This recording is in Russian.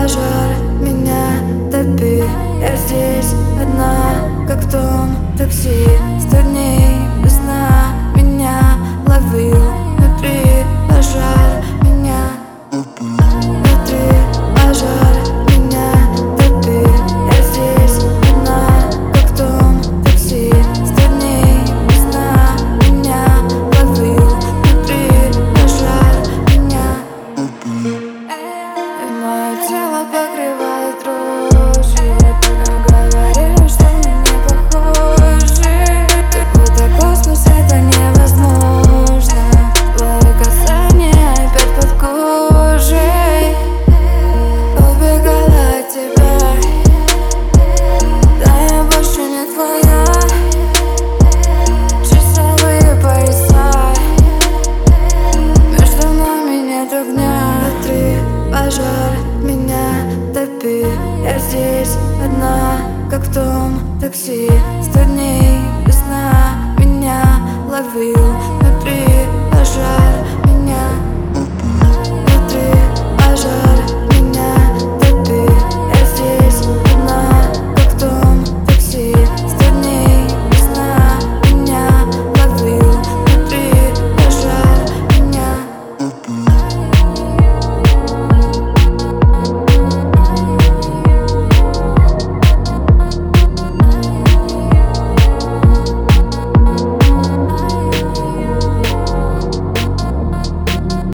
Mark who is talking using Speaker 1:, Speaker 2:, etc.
Speaker 1: пожар, меня топи. Я здесь одна, как в том такси. 100 дней без сна меня ловил. Внутри пожар, меня внутри пожар, меня топи. Я здесь одна, как в том такси. 100 дней без сна меня ловил. Внутри пожар, меня и мое тело покрывает дрожью. Говорили, что мы не похожи. Ты будто космос, это невозможно. Твои касания опять под кожей. Убегала от тебя, да я больше не твоя. Часовые пояса, между нами нет огня. Внутри пожар, меня топи. Я здесь одна, как в том такси. 100 дней без сна меня ловил. Внутри пожар.